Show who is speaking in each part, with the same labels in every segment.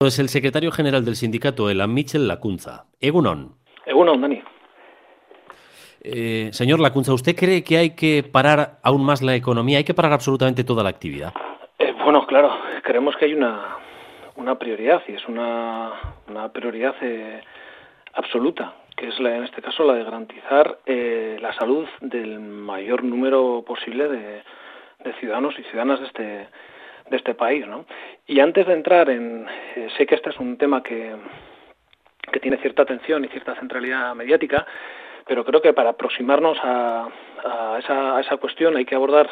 Speaker 1: Es el secretario general del sindicato ELA, Michel Lacunza. Egunon.
Speaker 2: Egunon, Dani.
Speaker 1: Señor Lacunza, ¿usted cree que hay que parar aún más la economía? ¿Hay que parar absolutamente toda la actividad?
Speaker 2: Bueno, claro, creemos que hay una prioridad, y es una prioridad absoluta, que es en este caso la de garantizar la salud del mayor número posible de ciudadanos y ciudadanas de este país, ¿no? Y antes de entrar sé que este es un tema que tiene cierta atención y cierta centralidad mediática, pero creo que para aproximarnos a esa cuestión hay que abordar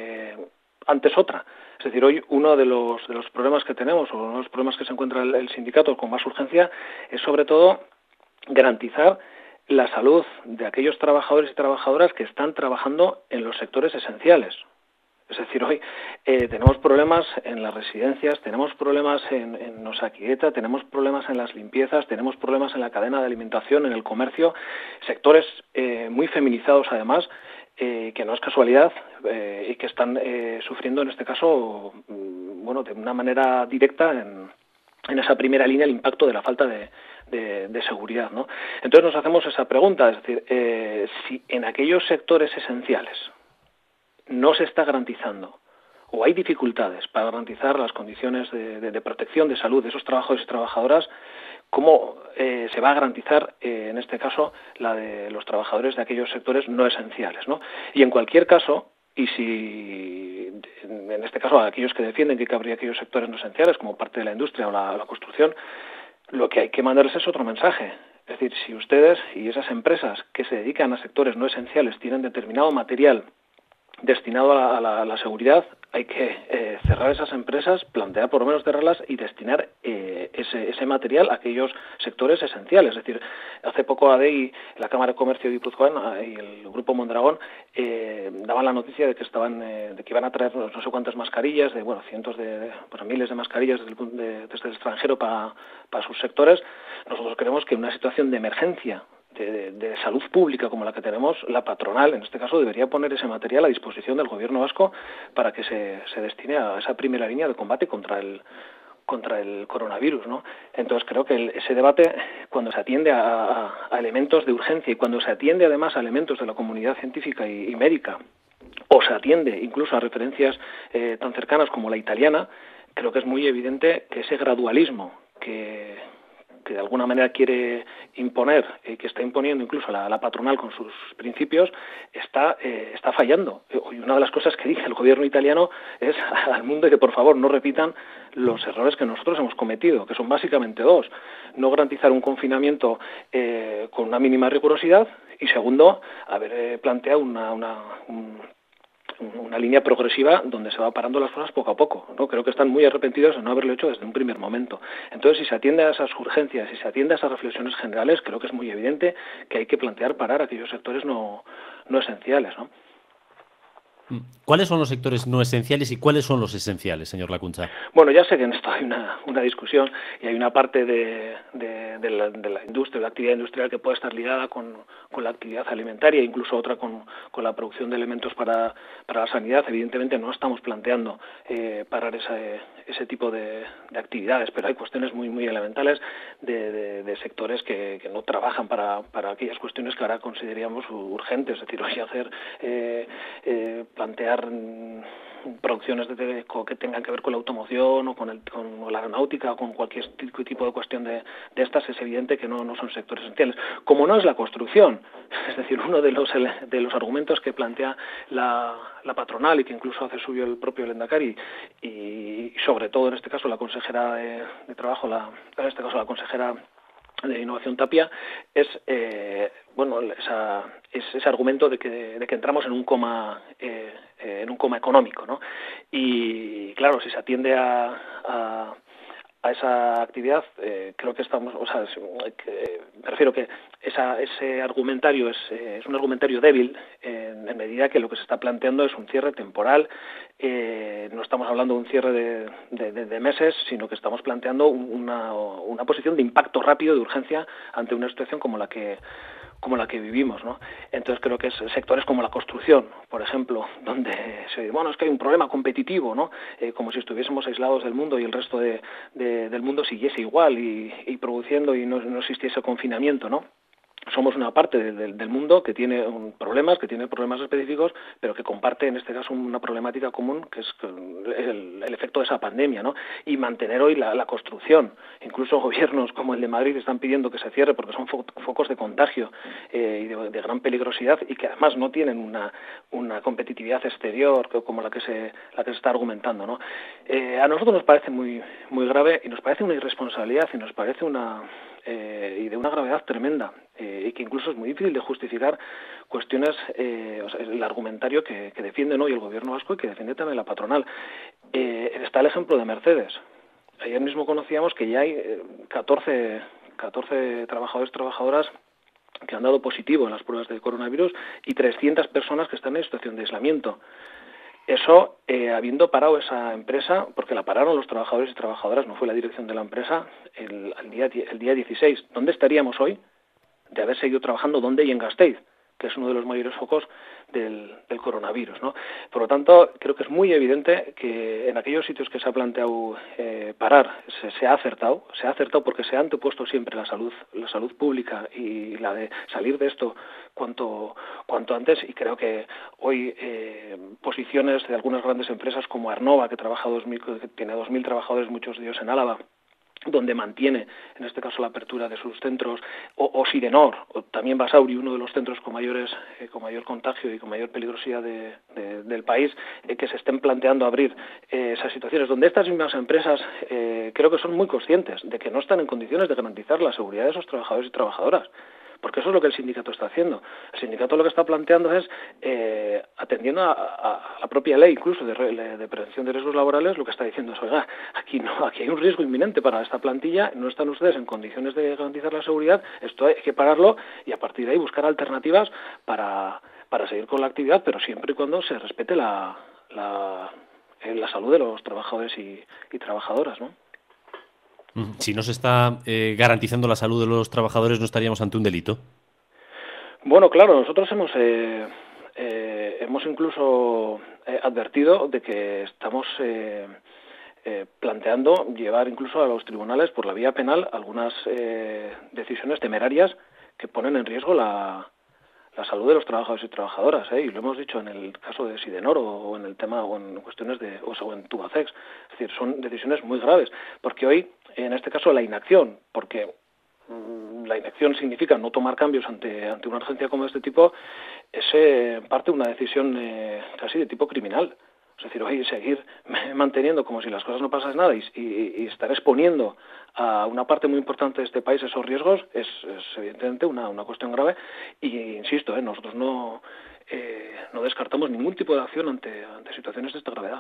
Speaker 2: antes otra. Es decir, hoy uno de los problemas que tenemos, o uno de los problemas que se encuentra el sindicato con más urgencia, es sobre todo garantizar la salud de aquellos trabajadores y trabajadoras que están trabajando en los sectores esenciales. Es decir, hoy tenemos problemas en las residencias, tenemos problemas en Osakidecha, tenemos problemas en las limpiezas, tenemos problemas en la cadena de alimentación, en el comercio, sectores muy feminizados además, que no es casualidad y que están sufriendo en este caso, de una manera directa en esa primera línea el impacto de la falta de seguridad, ¿no? Entonces nos hacemos esa pregunta, es decir, si en aquellos sectores esenciales no se está garantizando o hay dificultades para garantizar las condiciones de protección de salud de esos trabajadores y trabajadoras, ¿cómo se va a garantizar, en este caso, la de los trabajadores de aquellos sectores no esenciales, ¿no? Y en cualquier caso, y si en este caso aquellos que defienden que habría aquellos sectores no esenciales como parte de la industria o la construcción, lo que hay que mandarles es otro mensaje. Es decir, si ustedes y esas empresas que se dedican a sectores no esenciales tienen determinado material destinado a la seguridad, hay que cerrar esas empresas, plantear por lo menos cerrarlas y destinar ese material a aquellos sectores esenciales. Es decir, hace poco ADEI, la Cámara de Comercio de Guipúzcoa y el Grupo Mondragón daban la noticia de que iban a traer no sé cuántas mascarillas, cientos miles de mascarillas desde el extranjero para sus sectores. Nosotros creemos que en una situación de emergencia de salud pública como la que tenemos, la patronal, en este caso, debería poner ese material a disposición del gobierno vasco para que se destine a esa primera línea de combate contra el coronavirus, ¿no? Entonces creo que ese debate, cuando se atiende a elementos de urgencia y cuando se atiende además a elementos de la comunidad científica y médica, o se atiende incluso a referencias tan cercanas como la italiana, creo que es muy evidente que ese gradualismo que de alguna manera quiere imponer, que está imponiendo incluso la patronal con sus principios, está fallando. Y una de las cosas que dice el gobierno italiano es al mundo que por favor no repitan los errores que nosotros hemos cometido, que son básicamente dos: no garantizar un confinamiento con una mínima rigurosidad, y segundo, haber planteado una línea progresiva donde se va parando las cosas poco a poco, ¿no? Creo que están muy arrepentidos de no haberlo hecho desde un primer momento. Entonces, si se atiende a esas urgencias, si se atiende a esas reflexiones generales, creo que es muy evidente que hay que plantear parar aquellos sectores no esenciales, ¿no?
Speaker 1: ¿Cuáles son los sectores no esenciales y cuáles son los esenciales, señor Lacunza?
Speaker 2: Bueno, ya sé que en esto hay una discusión y hay una parte de la industria, de la actividad industrial que puede estar ligada con la actividad alimentaria, incluso otra con la producción de elementos para la sanidad. Evidentemente no estamos planteando parar ese tipo de actividades, pero hay cuestiones muy, muy elementales de sectores que no trabajan para aquellas cuestiones que ahora consideraríamos urgentes. Es decir, plantear producciones que tengan que ver con la automoción o con la aeronáutica o con cualquier tipo de cuestión de estas, es evidente que no son sectores esenciales. Como no es la construcción, es decir, uno de los argumentos que plantea la patronal y que incluso hace suyo el propio Lehendakari y sobre todo en este caso la consejera de Trabajo, en este caso la consejera de Innovación Tapia, es ese argumento de que entramos en un coma económico, ¿no? Y claro, si se atiende a esa actividad, creo que me refiero que ese argumentario es un argumentario débil en medida que lo que se está planteando es un cierre temporal. No estamos hablando de un cierre de meses, sino que estamos planteando una posición de impacto rápido, de urgencia, ante una situación como la que la que vivimos, ¿no? Entonces creo que es sectores como la construcción, por ejemplo, donde se dice, bueno, es que hay un problema competitivo, ¿no? Como si estuviésemos aislados del mundo y el resto del mundo siguiese igual y produciendo y no existiese confinamiento, ¿no? Somos una parte del mundo que tiene problemas específicos, pero que comparte en este caso una problemática común, que es el efecto de esa pandemia, ¿no? Y mantener hoy la construcción. Incluso gobiernos como el de Madrid están pidiendo que se cierre porque son focos de contagio y de gran peligrosidad, y que además no tienen una competitividad exterior como la que se está argumentando, ¿no? A nosotros nos parece muy grave, y nos parece una irresponsabilidad, y nos parece y de una gravedad tremenda, y que incluso es muy difícil de justificar cuestiones, o sea, el argumentario que defiende hoy el gobierno vasco y que defiende también la patronal. Está el ejemplo de Mercedes. Ayer mismo conocíamos que ya hay 14 trabajadores y trabajadoras que han dado positivo en las pruebas de coronavirus, y 300 personas que están en situación de aislamiento. Eso, habiendo parado esa empresa, porque la pararon los trabajadores y trabajadoras, no fue la dirección de la empresa, el día 16. ¿Dónde estaríamos hoy de haber seguido trabajando? ¿Dónde? Y en Gasteiz, que es uno de los mayores focos del coronavirus, ¿no? Por lo tanto, creo que es muy evidente que en aquellos sitios que se ha planteado parar, se ha acertado porque se ha antepuesto siempre la salud pública y la de salir de esto cuanto antes, y creo que hoy posiciones de algunas grandes empresas como Arnova, que tiene 2.000 trabajadores, muchos de ellos en Álava, donde mantiene, en este caso, la apertura de sus centros, o Sidenor, o también Basauri, uno de los centros con mayor contagio y con mayor peligrosidad del país, que se estén planteando abrir esas situaciones, donde estas mismas empresas creo que son muy conscientes de que no están en condiciones de garantizar la seguridad de esos trabajadores y trabajadoras. Porque eso es lo que el sindicato está haciendo. El sindicato lo que está planteando es, atendiendo a la propia ley, incluso de prevención de riesgos laborales, lo que está diciendo es, oiga, aquí hay un riesgo inminente para esta plantilla, no están ustedes en condiciones de garantizar la seguridad, esto hay que pararlo, y a partir de ahí buscar alternativas para seguir con la actividad, pero siempre y cuando se respete la salud de los trabajadores y trabajadoras, ¿no?
Speaker 1: Si no se está garantizando la salud de los trabajadores, ¿no estaríamos ante un delito?
Speaker 2: Bueno, claro, nosotros hemos incluso advertido de que estamos planteando llevar incluso a los tribunales por la vía penal algunas decisiones temerarias que ponen en riesgo la salud de los trabajadores y trabajadoras, y lo hemos dicho en el caso de Sidenor o en el tema o en cuestiones o en Tubacex. Es decir, son decisiones muy graves, porque hoy, en este caso, la inacción, porque la inacción significa no tomar cambios ante una urgencia como este tipo, es en parte una decisión casi de tipo criminal. Es decir, hoy seguir manteniendo como si las cosas no pasasen nada y estar exponiendo a una parte muy importante de este país esos riesgos es evidentemente una cuestión grave, y insisto, nosotros no descartamos ningún tipo de acción ante situaciones de esta gravedad.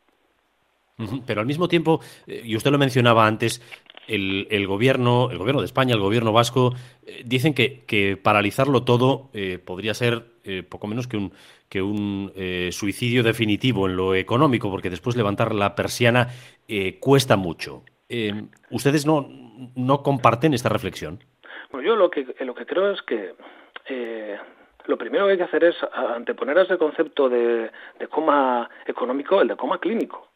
Speaker 1: Pero al mismo tiempo, y usted lo mencionaba antes, el gobierno de España, el gobierno vasco, dicen que paralizarlo todo podría ser poco menos que un suicidio definitivo en lo económico, porque después levantar la persiana cuesta mucho. ¿Ustedes no comparten esta reflexión?
Speaker 2: Bueno, yo lo que creo es que lo primero que hay que hacer es anteponer a ese concepto de coma económico el de coma clínico.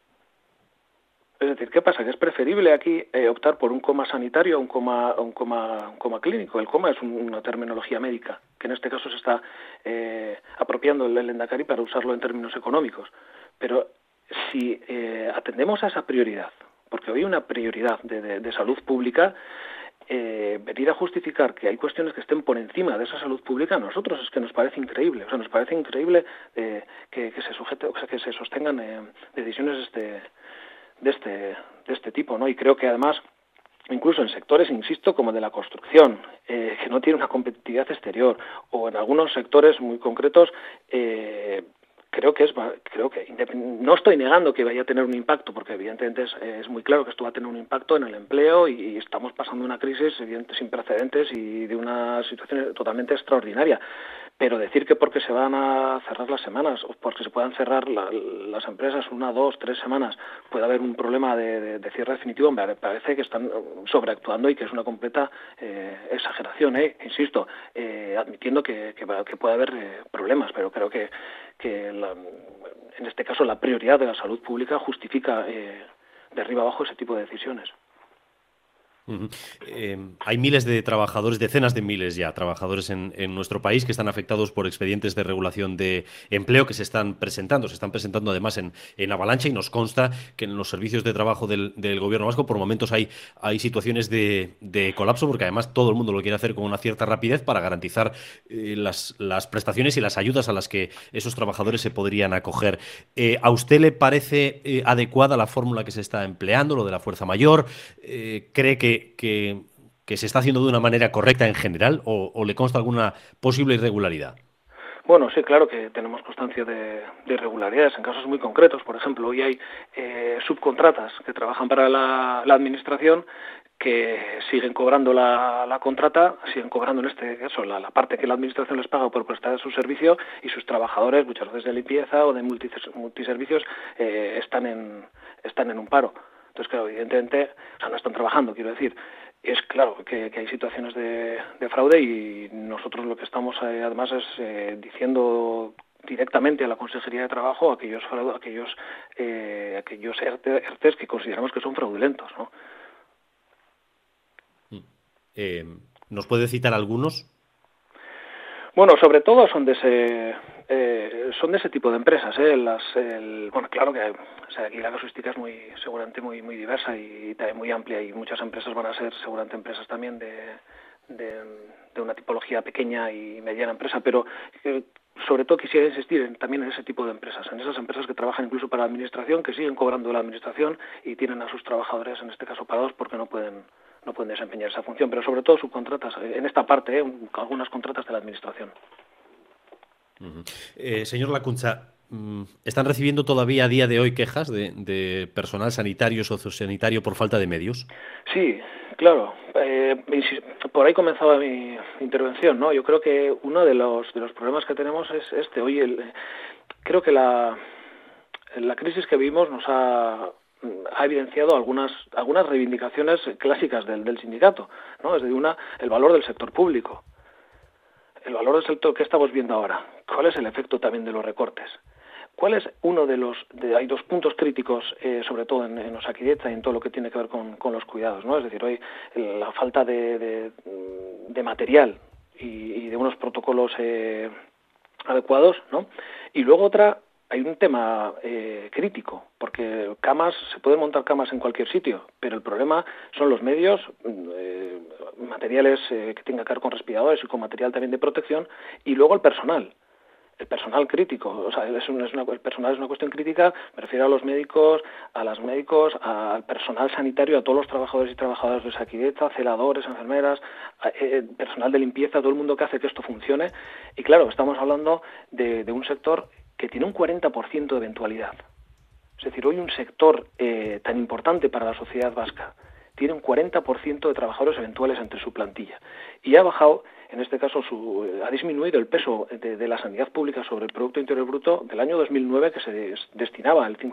Speaker 2: Es decir, ¿qué pasa? Que es preferible aquí optar por un coma sanitario a un coma clínico. El coma es una terminología médica, que en este caso se está apropiando el Lehendakari para usarlo en términos económicos. Pero si atendemos a esa prioridad, porque hoy hay una prioridad de salud pública, venir a justificar que hay cuestiones que estén por encima de esa salud pública, a nosotros es que nos parece increíble. O sea, nos parece increíble que se sostengan decisiones de este tipo, ¿no? Y creo que además, incluso en sectores, insisto, como de la construcción, que no tiene una competitividad exterior, o en algunos sectores muy concretos, creo que no estoy negando que vaya a tener un impacto, porque evidentemente es muy claro que esto va a tener un impacto en el empleo, y estamos pasando una crisis evidente, sin precedentes y de una situación totalmente extraordinaria. Pero decir que porque se van a cerrar las semanas o porque se puedan cerrar las empresas 1, 2, 3 semanas puede haber un problema de cierre definitivo, me parece que están sobreactuando y que es una completa exageración, insisto, admitiendo que puede haber problemas, pero creo que en este caso la prioridad de la salud pública justifica de arriba abajo ese tipo de decisiones.
Speaker 1: Hay miles de trabajadores, decenas de miles ya, trabajadores en nuestro país que están afectados por expedientes de regulación de empleo que se están presentando además en avalancha, y nos consta que en los servicios de trabajo del gobierno vasco por momentos hay situaciones de colapso, porque además todo el mundo lo quiere hacer con una cierta rapidez para garantizar las prestaciones y las ayudas a las que esos trabajadores se podrían acoger. ¿A usted le parece adecuada la fórmula que se está empleando, lo de la fuerza mayor? ¿Cree que se está haciendo de una manera correcta en general o le consta alguna posible irregularidad?
Speaker 2: Bueno, sí, claro que tenemos constancia de irregularidades en casos muy concretos. Por ejemplo, hoy hay subcontratas que trabajan para la administración que siguen cobrando la contrata, siguen cobrando en este caso la parte que la administración les paga por prestar su servicio, y sus trabajadores, muchas veces de limpieza o de multiservicios, están en un paro. Entonces, claro, evidentemente, o sea, no están trabajando, quiero decir. Es claro que hay situaciones de fraude, y nosotros lo que estamos además es diciendo directamente a la Consejería de Trabajo aquellos ERTEs que consideramos que son fraudulentos, ¿no?
Speaker 1: ¿Nos puede citar algunos?
Speaker 2: Bueno, sobre todo son de ese tipo de empresas, bueno, claro que aquí la casuística es seguramente muy diversa y también muy amplia, y muchas empresas van a ser seguramente empresas también de una tipología pequeña y mediana empresa, pero sobre todo quisiera insistir también en ese tipo de empresas, en esas empresas que trabajan incluso para la administración, que siguen cobrando la administración y tienen a sus trabajadores en este caso parados porque no pueden desempeñar esa función, pero sobre todo subcontratas, en esta parte, algunas contratas de la administración.
Speaker 1: Señor Lacunza, ¿están recibiendo todavía a día de hoy quejas de personal sanitario, sociosanitario por falta de medios?
Speaker 2: Sí, claro. Por ahí comenzaba mi intervención, ¿no? Yo creo que uno de los problemas que tenemos es este. Hoy creo que la crisis que vivimos nos ha evidenciado algunas reivindicaciones clásicas del sindicato, ¿no? Es decir, el valor del sector público. El valor del sector que estamos viendo ahora. ¿Cuál es el efecto también de los recortes? ¿Cuál es hay dos puntos críticos, sobre todo en Osakidetza y en todo lo que tiene que ver con los cuidados, ¿no? Es decir, hoy la falta de material y de unos protocolos adecuados, ¿no? Y luego hay un tema crítico, porque se pueden montar camas en cualquier sitio, pero el problema son los medios, materiales que tengan que ver con respiradores y con material también de protección, y luego el personal crítico. O sea, el personal es una cuestión crítica, me refiero a los médicos, al personal sanitario, a todos los trabajadores y trabajadoras de Osakidetza, celadores, enfermeras, personal de limpieza, todo el mundo que hace que esto funcione. Y claro, estamos hablando de un sector que tiene un 40% de eventualidad. Es decir, hoy un sector tan importante para la sociedad vasca tiene un 40% de trabajadores eventuales entre su plantilla. Y ha bajado, en este caso, ha disminuido el peso de la sanidad pública sobre el Producto Interior Bruto del año 2009, que se destinaba el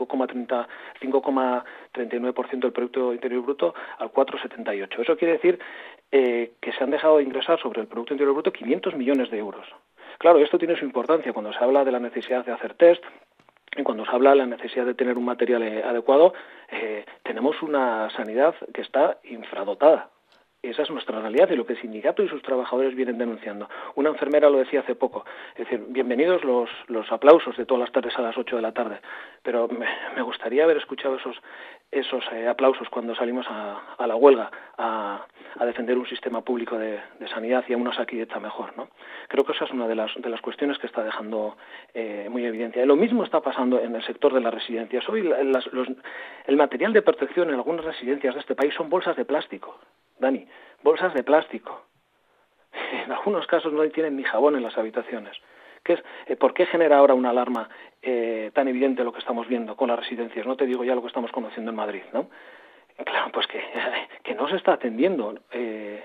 Speaker 2: 5,39% del Producto Interior Bruto al 4,78%. Eso quiere decir que se han dejado de ingresar sobre el Producto Interior Bruto 500 millones de euros. Claro, esto tiene su importancia cuando se habla de la necesidad de hacer test, y cuando se habla de la necesidad de tener un material adecuado. Tenemos una sanidad que está infradotada. Esa es nuestra realidad y lo que el sindicato y sus trabajadores vienen denunciando. Una enfermera lo decía hace poco. Es decir, bienvenidos los aplausos de todas las tardes a las 8 de la tarde, pero me gustaría haber escuchado esos aplausos cuando salimos a la huelga a defender un sistema público de sanidad y a una Osakidetza mejor, ¿no? Creo que esa es una de las cuestiones que está dejando muy evidencia. Lo mismo está pasando en el sector de las residencias. Hoy el material de protección en algunas residencias de este país son bolsas de plástico. Dani, bolsas de plástico. En algunos casos no tienen ni jabón en las habitaciones. ¿Por qué genera ahora una alarma tan evidente lo que estamos viendo con las residencias? No te digo ya lo que estamos conociendo en Madrid, ¿no? Claro, pues que no se está atendiendo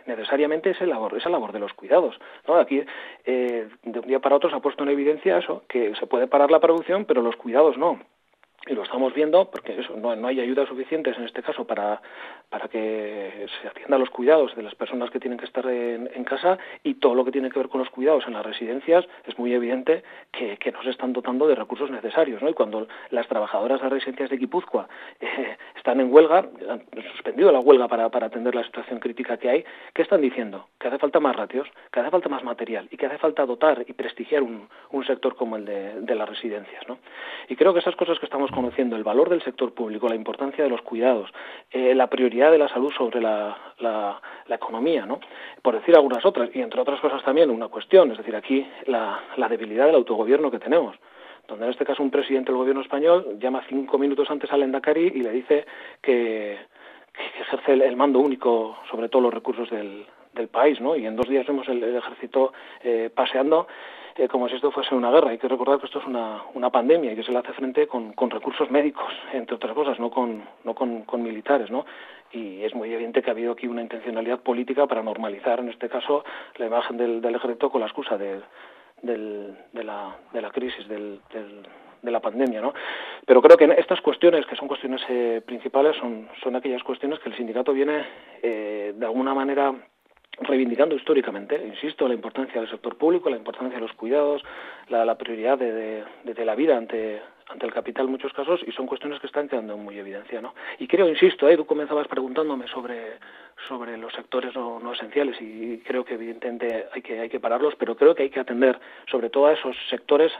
Speaker 2: necesariamente esa labor de los cuidados, ¿no? Aquí de un día para otro se ha puesto en evidencia eso, que se puede parar la producción, pero los cuidados no. Y lo estamos viendo porque eso no hay ayudas suficientes en este caso para que se atienda a los cuidados de las personas que tienen que estar en casa, y todo lo que tiene que ver con los cuidados en las residencias es muy evidente que no se están dotando de recursos necesarios, ¿no? Y cuando las trabajadoras de las residencias de Guipúzcoa están en huelga, han suspendido la huelga para atender la situación crítica que hay, ¿qué están diciendo? Que hace falta más ratios, que hace falta más material y que hace falta dotar y prestigiar un sector como el de las residencias, ¿no? Y creo que esas cosas que estamos conociendo, el valor del sector público, la importancia de los cuidados, la prioridad de la salud sobre la economía, ¿no? Por decir algunas otras, y entre otras cosas también una cuestión, es decir, aquí la debilidad del autogobierno que tenemos, donde en este caso un presidente del gobierno español llama 5 minutos antes al Lehendakari y le dice que ejerce el mando único sobre todos los recursos del país, ¿no? Y en 2 días vemos el ejército paseando como si esto fuese una guerra. Hay que recordar que esto es una pandemia y que se le hace frente con recursos médicos, entre otras cosas, no con militares, ¿no? Y es muy evidente que ha habido aquí una intencionalidad política para normalizar, en este caso, la imagen del ejército con la excusa de la crisis de la pandemia, ¿no? Pero creo que estas cuestiones, que son cuestiones principales, son aquellas cuestiones que el sindicato viene de alguna manera reivindicando históricamente, insisto, la importancia del sector público, la importancia de los cuidados, la prioridad de la vida ante el capital en muchos casos, y son cuestiones que están quedando en muy evidencia, ¿no? Y creo, insisto, tú comenzabas preguntándome sobre los sectores no esenciales, y creo que evidentemente hay que pararlos, pero creo que hay que atender sobre todo a esos sectores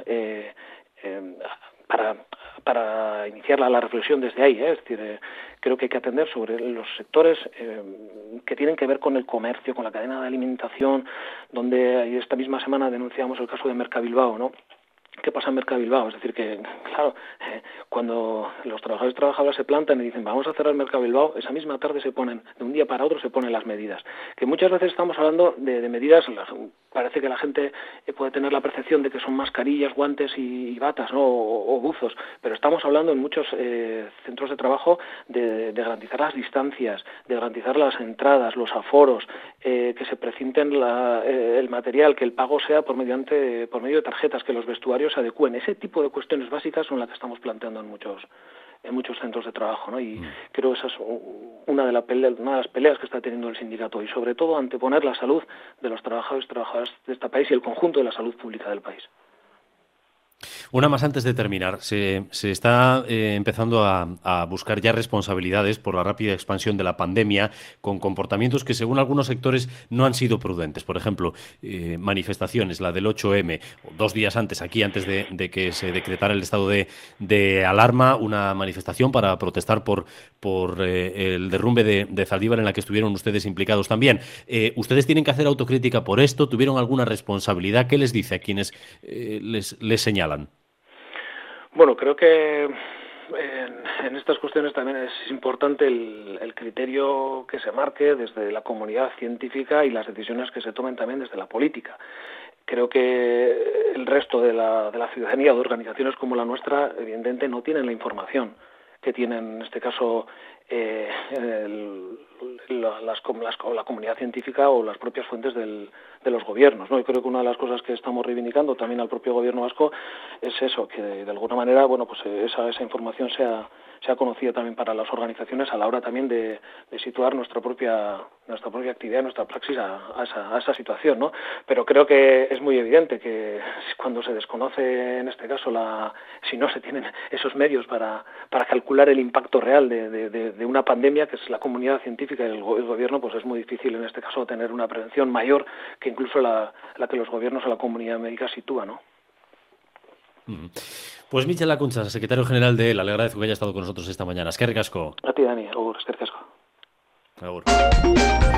Speaker 2: para iniciar la reflexión desde ahí, es decir, creo que hay que atender sobre los sectores que tienen que ver con el comercio, con la cadena de alimentación, donde esta misma semana denunciamos el caso de Mercabilbao, ¿no? ¿Qué pasa en Mercabilbao? Es decir, que, claro, cuando los trabajadores y trabajadoras se plantan y dicen vamos a cerrar Mercabilbao, esa misma tarde se ponen, de un día para otro se ponen las medidas. Que muchas veces estamos hablando de medidas, parece que la gente puede tener la percepción de que son mascarillas, guantes y batas, ¿no? o buzos, pero estamos hablando en muchos centros de trabajo de garantizar las distancias, de garantizar las entradas, los aforos, que se precinten el material, que el pago sea por medio de tarjetas, que los vestuarios se adecúen. Ese tipo de cuestiones básicas son las que estamos planteando en muchos centros de trabajo, ¿no? Y creo que esa es una de las peleas que está teniendo el sindicato, y sobre todo anteponer la salud de los trabajadores y trabajadoras de este país y el conjunto de la salud pública del país.
Speaker 1: Una más antes de terminar. Se está empezando a buscar ya responsabilidades por la rápida expansión de la pandemia, con comportamientos que según algunos sectores no han sido prudentes. Por ejemplo, manifestaciones, la del 8M, 2 días antes, antes de que se decretara el estado de alarma, una manifestación para protestar por el derrumbe de Zaldívar, en la que estuvieron ustedes implicados también. ¿Ustedes tienen que hacer autocrítica por esto? ¿Tuvieron alguna responsabilidad? ¿Qué les dice a quienes les señalan?
Speaker 2: Bueno, creo que en estas cuestiones también es importante el criterio que se marque desde la comunidad científica y las decisiones que se tomen también desde la política. Creo que el resto de la ciudadanía, de organizaciones como la nuestra, evidentemente no tienen la información que tienen en este caso la comunidad científica o las propias fuentes de los gobiernos, ¿no? Y creo que una de las cosas que estamos reivindicando también al propio gobierno vasco es eso, que de alguna manera, bueno, pues esa información sea conocida también para las organizaciones a la hora también de situar nuestra propia actividad, nuestra praxis a esa situación, ¿no? Pero creo que es muy evidente que cuando se desconoce, en este caso, si no se tienen esos medios para calcular el impacto real de una pandemia, que es la comunidad científica y el gobierno, pues es muy difícil en este caso tener una prevención mayor que incluso la que los gobiernos o la comunidad médica sitúa, ¿no?
Speaker 1: Pues Michel Lacuntza, secretario general de ELA, le agradezco que haya estado con nosotros esta mañana. Eskerrik asko.
Speaker 2: A ti, Dani. Eskerrik asko.
Speaker 1: Agur.